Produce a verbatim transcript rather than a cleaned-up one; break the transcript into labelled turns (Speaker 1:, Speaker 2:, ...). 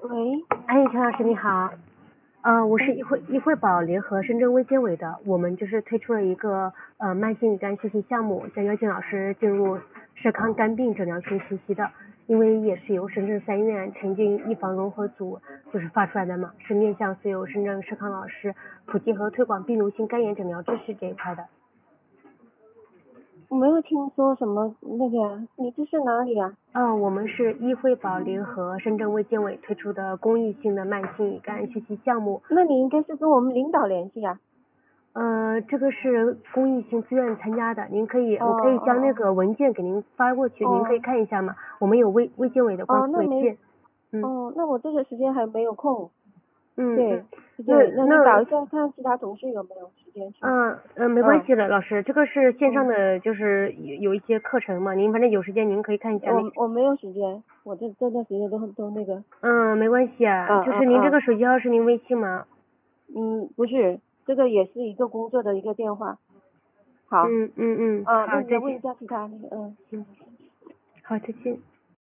Speaker 1: 喂，
Speaker 2: 哎，陈老师你好，呃，我是易惠易惠宝联合深圳卫健委的，我们就是推出了一个呃慢性乙肝学习项目，将邀请老师进入社康肝病诊疗群学习的，因为也是由深圳三院陈菌预防融合组就是发出来的嘛，是面向所有深圳社康老师普及和推广病毒性肝炎诊疗知识这一块的。
Speaker 1: 我没有听说什么那个，你这是哪里啊？
Speaker 2: 嗯，我们是易惠宝联合深圳卫健委推出的公益性的慢性乙肝学习项目。
Speaker 1: 那你应该是跟我们领导联系啊。
Speaker 2: 呃，这个是公益性自愿参加的，您可以，
Speaker 1: 哦
Speaker 2: 我可以将那
Speaker 1: 哦
Speaker 2: 个文件给您发过去，
Speaker 1: 哦
Speaker 2: 您可以看一下嘛。我们有卫卫健委的官
Speaker 1: 哦，那没
Speaker 2: 方文件。嗯
Speaker 1: 哦，那我这个时间还没有空。
Speaker 2: 嗯嗯，
Speaker 1: 对
Speaker 2: 那
Speaker 1: 对，那你
Speaker 2: 那
Speaker 1: 找一下看其他同事有没有时间去。
Speaker 2: 嗯嗯，没关
Speaker 1: 嗯
Speaker 2: 系的，老师，这个是线上
Speaker 1: 嗯，
Speaker 2: 的，就是有有一些课程嘛，您反正有时间您可以看一下那个。
Speaker 1: 我我没有时间，我这这段时间都都那个。
Speaker 2: 嗯，没关系啊，
Speaker 1: 嗯
Speaker 2: 就是您这
Speaker 1: 嗯嗯
Speaker 2: 个手机号是您微信吗？
Speaker 1: 嗯，不是，这个也是一个工作的一个电话。好，
Speaker 2: 嗯嗯嗯，
Speaker 1: 嗯，那
Speaker 2: 好，
Speaker 1: 你再问一
Speaker 2: 再见。
Speaker 1: 下其他那个，嗯。
Speaker 2: 嗯，好，再见。